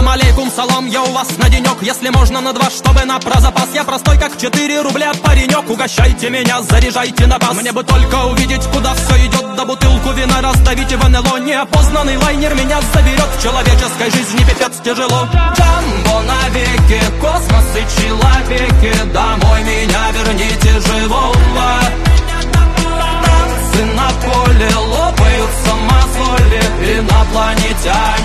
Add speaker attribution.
Speaker 1: Салам алейкум, салам, я у вас на денек. Если можно на 2, чтобы на прозапас. Я простой, как 4 рубля паренек. Угощайте меня, заряжайте на бас. Мне бы только увидеть, куда все идет. Да бутылку вина раздавите в НЛО. Неопознанный лайнер меня заберет. В человеческой жизни пипец тяжело. Джамбо навеки, космос и человеки. Домой меня верните живого. Танцы на поле, лопаются мозоли. Инопланетяне